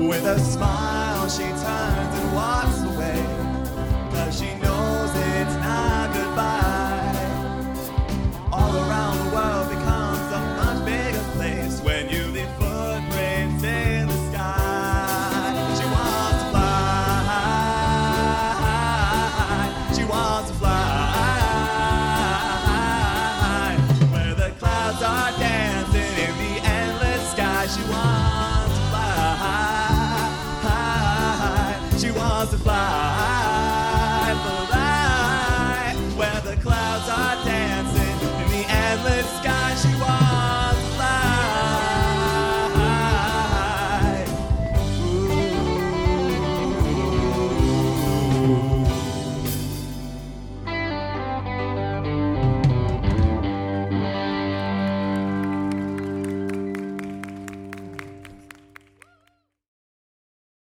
With a smile she turns and walks away, 'cause she knows it's not goodbye. All around the world becomes a much bigger place when you leave footprints in the sky. She wants to fly. She wants to fly. Where the clouds are dancing in the endless sky. She wants to fly. She wants to fly.